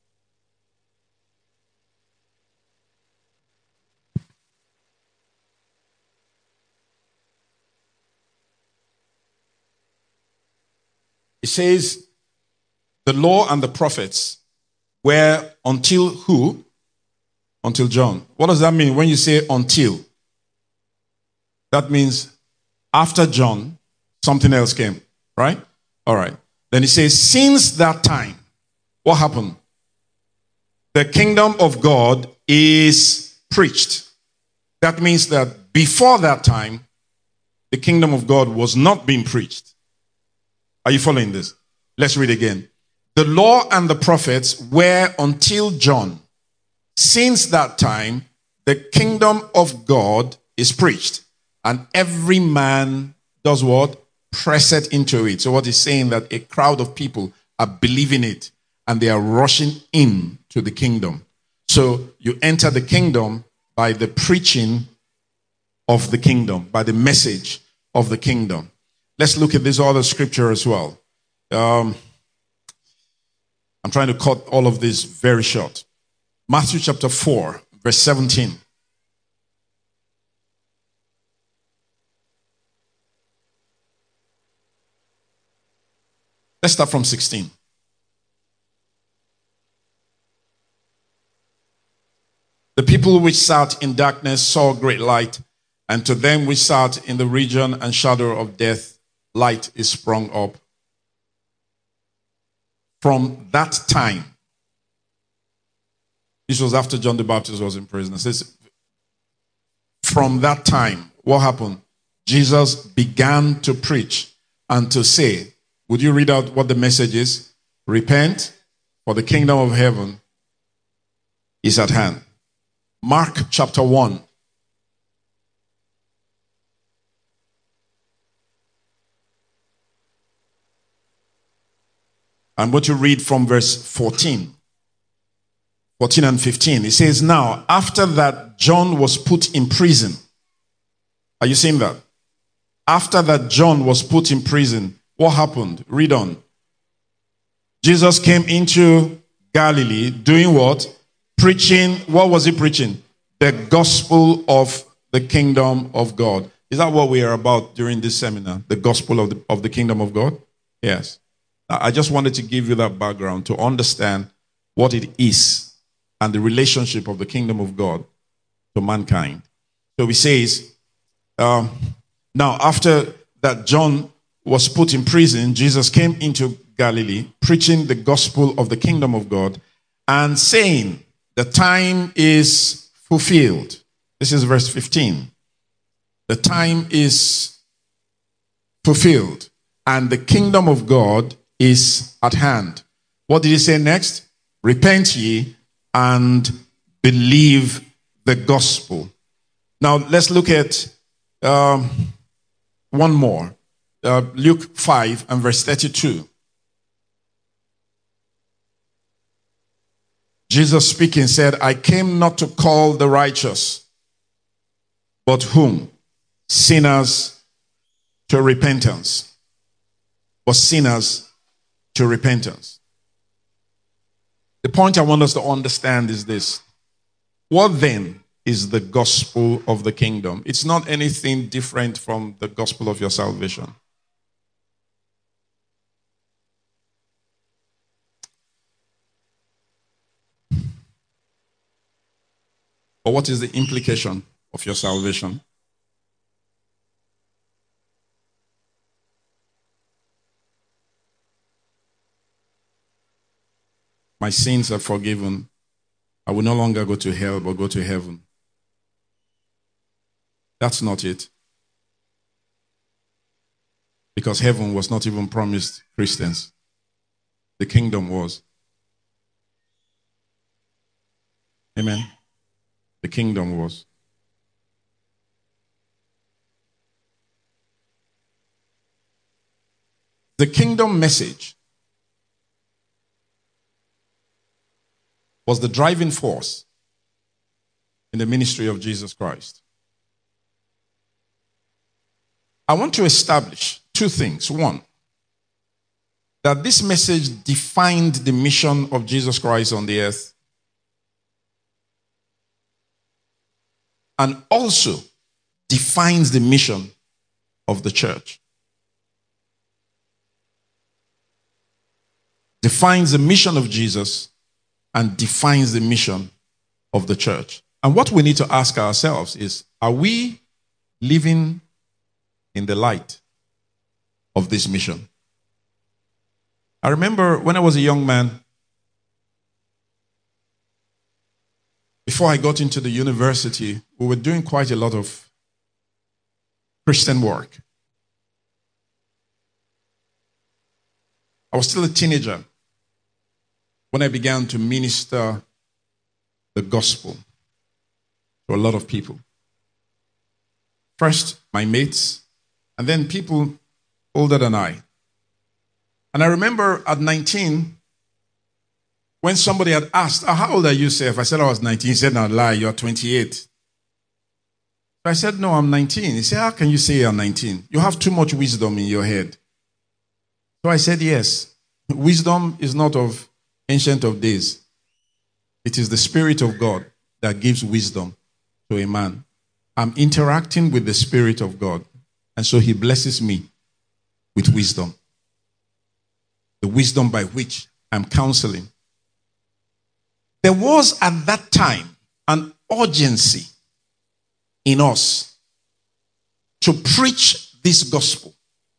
It says, the law and the prophets were until who? Until John. What does that mean when you say until? That means after John, something else came, right? All right. Then it says, since that time, what happened? The kingdom of God is preached. That means that before that time, the kingdom of God was not being preached. Are you following this? Let's read again. The law and the prophets were until John. Since that time, the kingdom of God is preached. And every man does what? Presseth into it. So what he's saying that a crowd of people are believing it and they are rushing in to the kingdom. So you enter the kingdom by the preaching of the kingdom, by the message of the kingdom. Let's look at this other scripture as well. I'm trying to cut all of this very short. Matthew chapter 4, verse 17. Let's start from 16. The people which sat in darkness saw great light, and to them which sat in the region and shadow of death, light is sprung up. From that time, this was after John the Baptist was in prison. It says, from that time, what happened? Jesus began to preach and to say, Would you read out what the message is? Repent, for the kingdom of heaven is at hand. Mark chapter 1. I'm going to read from verse 14 and 15. It says, now, after that John was put in prison. Are you seeing that? After that John was put in prison, what happened? Read on. Jesus came into Galilee doing what? Preaching. What was he preaching? The gospel of the kingdom of God. Is that what we are about during this seminar? The gospel of the kingdom of God? Yes. I just wanted to give you that background to understand what it is and the relationship of the kingdom of God to mankind. So he says, now after that John was put in prison, Jesus came into Galilee, preaching the gospel of the kingdom of God and saying, the time is fulfilled. This is verse 15. The time is fulfilled and the kingdom of God is at hand. What did he say next? Repent ye and believe the gospel. Now let's look at one more. Luke 5 and verse 32. Jesus speaking said, I came not to call the righteous, but whom? Sinners to repentance. But sinners to repentance. The point I want us to understand is this. What then is the gospel of the kingdom? It's not anything different from the gospel of your salvation. But what is the implication of your salvation? My sins are forgiven. I will no longer go to hell, but go to heaven. That's not it. Because heaven was not even promised Christians. The kingdom was. Amen. The kingdom was. The kingdom message was the driving force in the ministry of Jesus Christ. I want to establish two things. One, that this message defined the mission of Jesus Christ on the earth, and also defines the mission of the church. Defines the mission of Jesus and defines the mission of the church. And what we need to ask ourselves is, are we living in the light of this mission? I remember when I was a young man, before I got into the university, we were doing quite a lot of Christian work. I was still a teenager when I began to minister the gospel to a lot of people. First, my mates, and then people older than I. And I remember at 19, when somebody had asked, how old are you, Seth? I said I was 19. He said, no, lie, you're 28. So I said, no, I'm 19. He said, how can you say you're 19? You have too much wisdom in your head. So I said, yes. Wisdom is not of Ancient of Days. It is the Spirit of God that gives wisdom to a man. I'm interacting with the Spirit of God. And so he blesses me with wisdom. The wisdom by which I'm counseling. There was at that time an urgency in us to preach this gospel.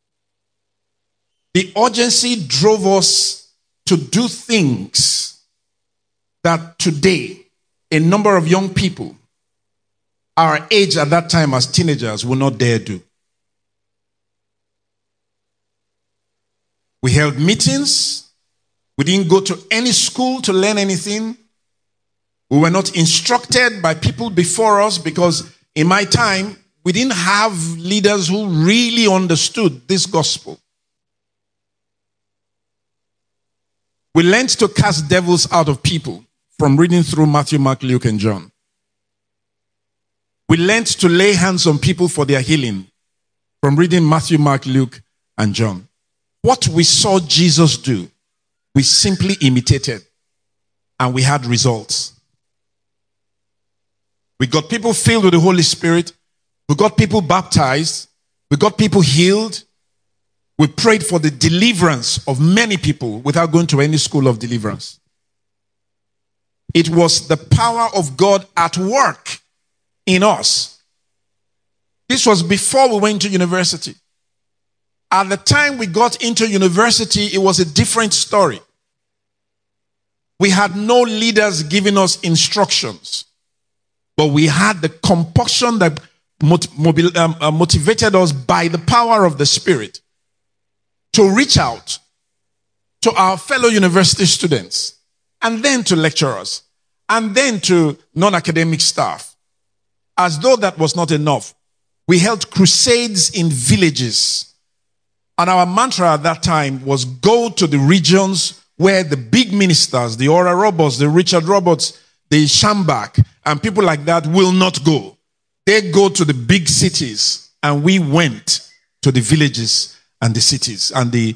The urgency drove us to do things that today a number of young people our age at that time as teenagers will not dare do. We held meetings. We didn't go to any school to learn anything. We were not instructed by people before us because in my time, we didn't have leaders who really understood this gospel. We learned to cast devils out of people from reading through Matthew, Mark, Luke, and John. We learned to lay hands on people for their healing from reading Matthew, Mark, Luke, and John. What we saw Jesus do, we simply imitated, and we had results. We got people filled with the Holy Spirit. We got people baptized. We got people healed. We prayed for the deliverance of many people without going to any school of deliverance. It was the power of God at work in us. This was before we went to university. At the time we got into university, it was a different story. We had no leaders giving us instructions, but we had the compulsion that motivated us by the power of the Spirit to reach out to our fellow university students, and then to lecturers, and then to non-academic staff. As though that was not enough, we held crusades in villages. And our mantra at that time was go to the regions where the big ministers, the Oral Roberts, the Richard Roberts, the Schambach, and people like that will not go. They go to the big cities, and we went to the villages and the cities and the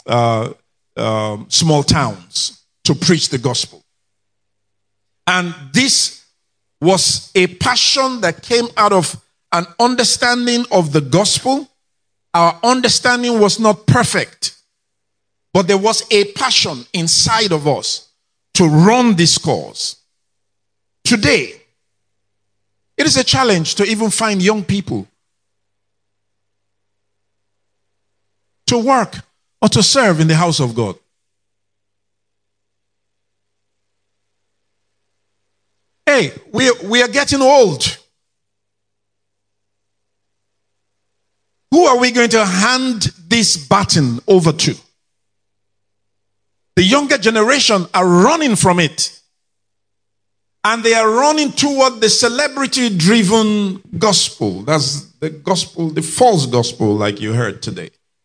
small towns to preach the gospel. And this was a passion that came out of an understanding of the gospel. Our understanding was not perfect, but there was a passion inside of us to run this cause. Today, it is a challenge to even find young people to work or to serve in the house of God. Hey, we are getting old. Who are we going to hand this baton over to? The younger generation are running from it. And they are running toward the celebrity-driven gospel. That's the gospel, the false gospel, like you heard today.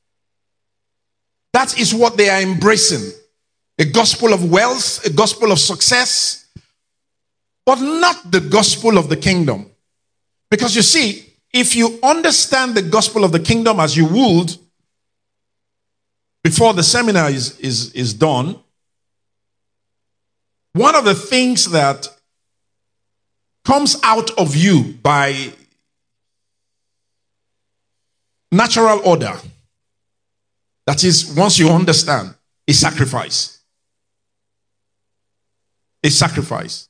That is what they are embracing. A gospel of wealth, a gospel of success, but not the gospel of the kingdom. Because you see, if you understand the gospel of the kingdom as you would before the seminar is done, one of the things that comes out of you by natural order, that is, once you understand, is sacrifice. A sacrifice.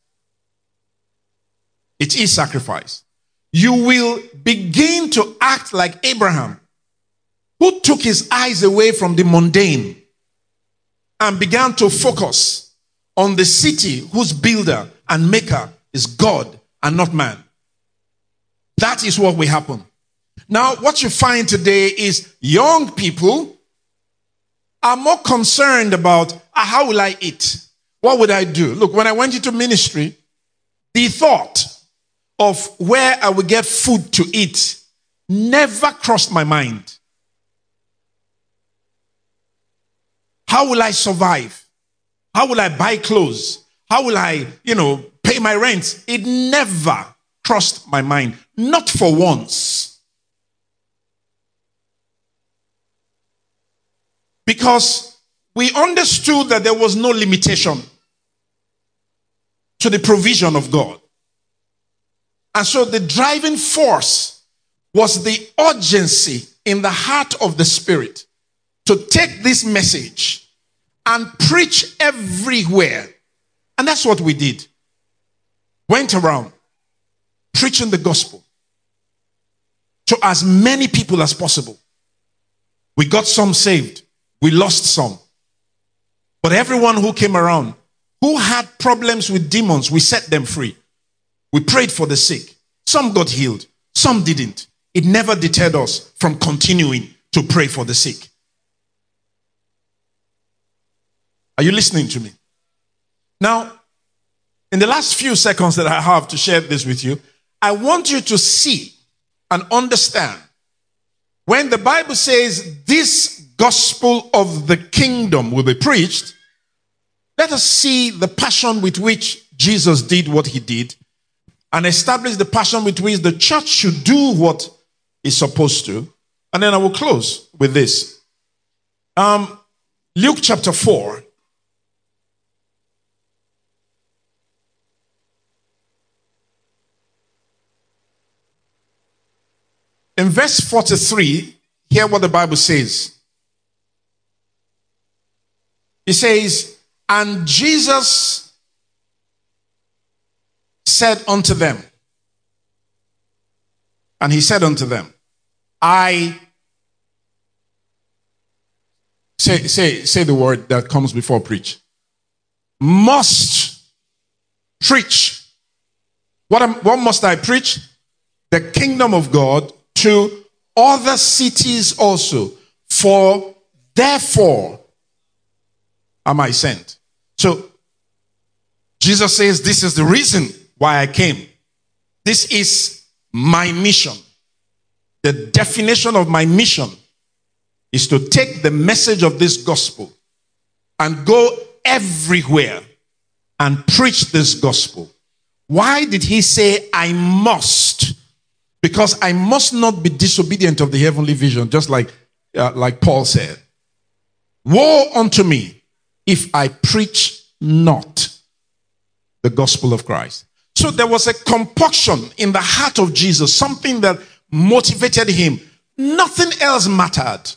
It is sacrifice. You will begin to act like Abraham, who took his eyes away from the mundane and began to focus on the city whose builder and maker is God and not man. That is what will happen. Now, what you find today is young people are more concerned about how will I eat? What would I do? Look, when I went into ministry, the thought of where I would get food to eat never crossed my mind. How will I survive? How will I buy clothes? How will I, pay my rent? It never crossed my mind. Not for once. Because we understood that there was no limitation to the provision of God. And so the driving force was the urgency in the heart of the Spirit to take this message and preach everywhere. And that's what we did. Went around preaching the gospel to as many people as possible. We got some saved. We lost some. But everyone who came around, who had problems with demons, we set them free. We prayed for the sick. Some got healed. Some didn't. It never deterred us from continuing to pray for the sick. Are you listening to me? Now, in the last few seconds that I have to share this with you, I want you to see and understand when the Bible says this gospel of the kingdom will be preached, let us see the passion with which Jesus did what he did and establish the passion with which the church should do what it's supposed to. And then I will close with this. Luke chapter 4. In verse 43, hear what the Bible says. It says, and Jesus said unto them, and he said unto them, say the word that comes before preach. Must preach. What must I preach? The kingdom of God to other cities also, for therefore am I sent. So Jesus says, this is the reason why I came. This is my mission. The definition of my mission is to take the message of this gospel and go everywhere and preach this gospel. Why did he say I must? Because I must not be disobedient of the heavenly vision, just like Paul said. Woe unto me if I preach not the gospel of Christ. So there was a compulsion in the heart of Jesus, something that motivated him. Nothing else mattered.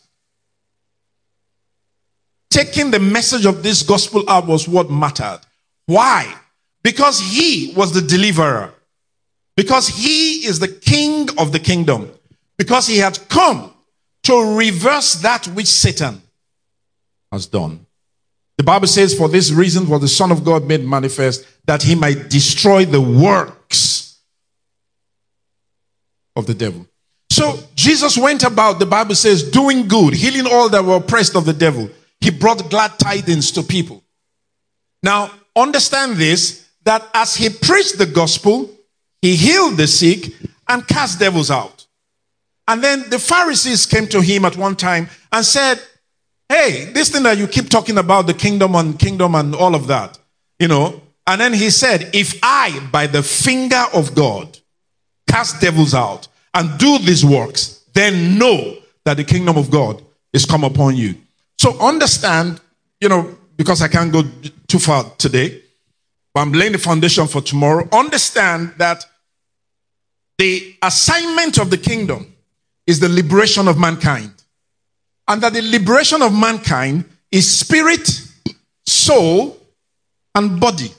Taking the message of this gospel out was what mattered. Why? Because he was the deliverer. Because he is the king of the kingdom. Because he had come to reverse that which Satan has done. The Bible says, for this reason was the Son of God made manifest, that he might destroy the works of the devil. So Jesus went about, the Bible says, doing good, healing all that were oppressed of the devil. He brought glad tidings to people. Now, understand this, that as he preached the gospel, he healed the sick and cast devils out. And then the Pharisees came to him at one time and said, hey, this thing that you keep talking about, the kingdom and all of that, And then he said, if I, by the finger of God, cast devils out and do these works, then know that the kingdom of God is come upon you. So understand, because I can't go too far today, but I'm laying the foundation for tomorrow. Understand that the assignment of the kingdom is the liberation of mankind. And that the liberation of mankind is spirit, soul, and body.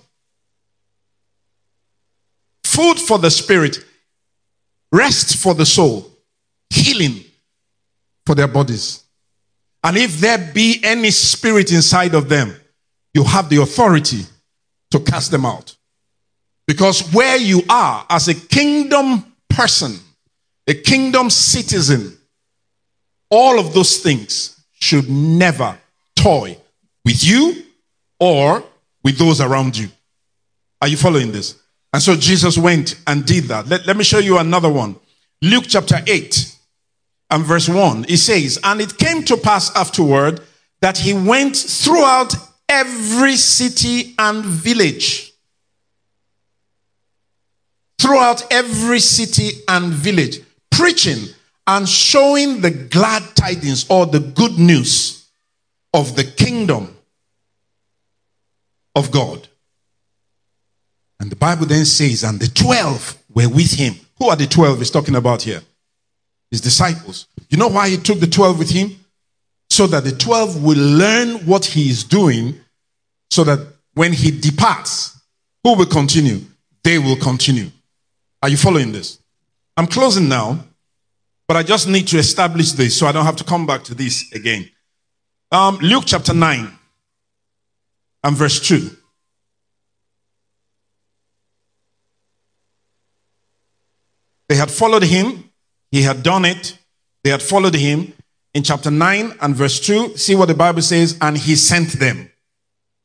Food for the spirit, rest for the soul, healing for their bodies. And if there be any spirit inside of them, you have the authority to cast them out. Because where you are as a kingdom person, a kingdom citizen, all of those things should never toy with you or with those around you. Are you following this? And so Jesus went and did that. Let me show you another one. Luke chapter 8 and verse 1. It says, and it came to pass afterward that he went throughout every city and village. Throughout every city and village, preaching and showing the glad tidings or the good news of the kingdom of God. And the Bible then says, and the 12 were with him. Who are the 12 he's talking about here? His disciples. You know why he took the 12 with him? So that the 12 will learn what he is doing, so that when he departs, who will continue? They will continue. Are you following this? I'm closing now, but I just need to establish this so I don't have to come back to this again. Luke chapter 9 and verse 2. They had followed him. He had done it. They had followed him. In chapter 9 and verse 2, see what the Bible says, and he sent them.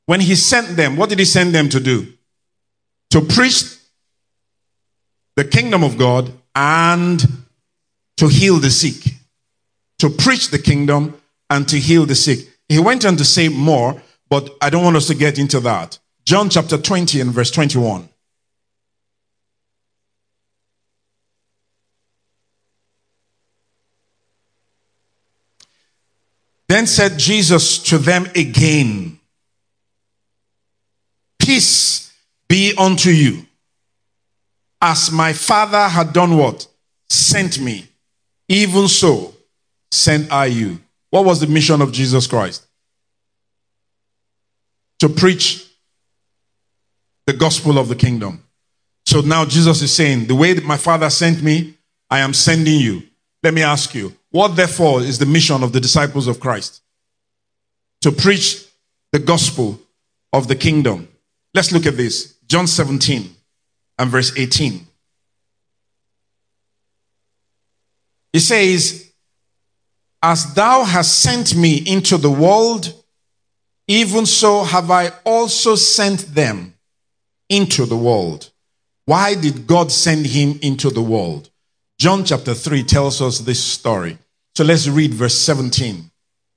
When he sent them, what did he send them to do? To preach the kingdom of God and to heal the sick. To preach the kingdom and to heal the sick. He went on to say more, but I don't want us to get into that. John chapter 20 and verse 21. Then said Jesus to them again, peace be unto you. As my Father had done what? Sent me. Even so sent I you. What was the mission of Jesus Christ? To preach the gospel of the kingdom. So now Jesus is saying, the way that my Father sent me, I am sending you. Let me ask you, what therefore is the mission of the disciples of Christ? To preach the gospel of the kingdom. Let's look at this. John 17 and verse 18. He says, as thou hast sent me into the world, even so have I also sent them into the world. Why did God send him into the world? John chapter 3 tells us this story. So let's read verse 17.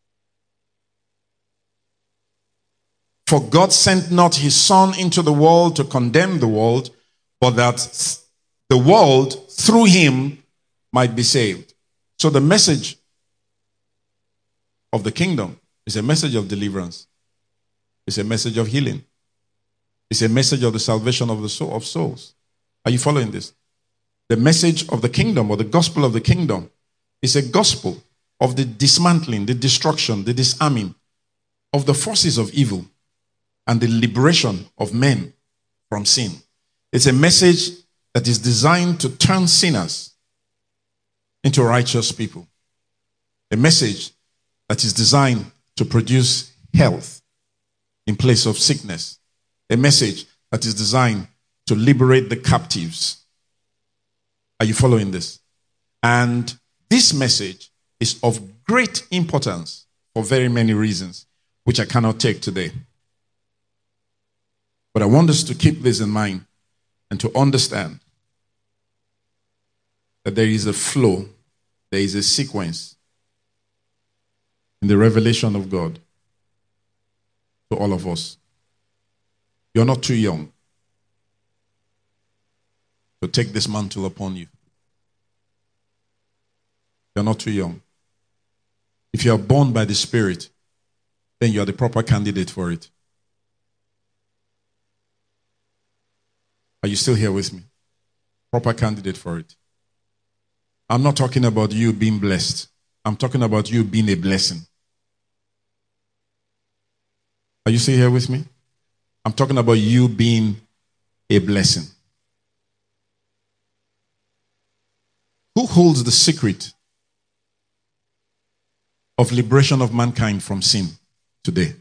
For God sent not his Son into the world to condemn the world, but that the world through him might be saved. So the message of the kingdom is a message of deliverance. It's a message of healing. It's a message of the salvation of the soul of souls. Are you following this? The message of the kingdom or the gospel of the kingdom is a gospel of the dismantling, the destruction, the disarming of the forces of evil and the liberation of men from sin. It's a message that is designed to turn sinners into righteous people. A message that is designed to produce health in place of sickness. A message that is designed to liberate the captives. Are you following this? And this message is of great importance for very many reasons, which I cannot take today. But I want us to keep this in mind and to understand that there is a flow, there is a sequence in the revelation of God to all of us. You're not too young to take this mantle upon you. You're not too young. If you are born by the Spirit, then you are the proper candidate for it. Are you still here with me? Proper candidate for it. I'm not talking about you being blessed. I'm talking about you being a blessing. Are you still here with me? I'm talking about you being a blessing. Who holds the secret of liberation of mankind from sin today?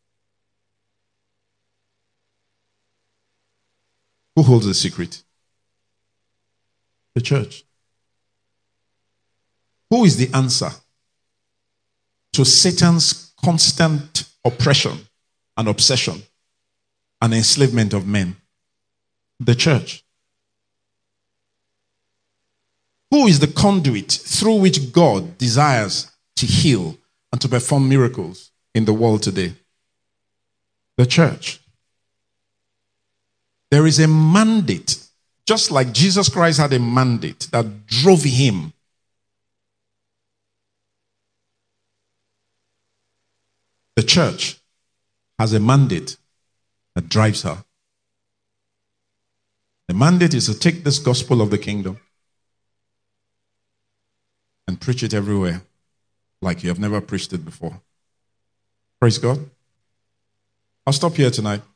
Who holds the secret? The church. Who is the answer to Satan's constant oppression and obsession and enslavement of men? The church. Who is the conduit through which God desires to heal and to perform miracles in the world today? The church. There is a mandate, just like Jesus Christ had a mandate that drove him. The church has a mandate that drives her. The mandate is to take this gospel of the kingdom and preach it everywhere like you have never preached it before. Praise God. I'll stop here tonight.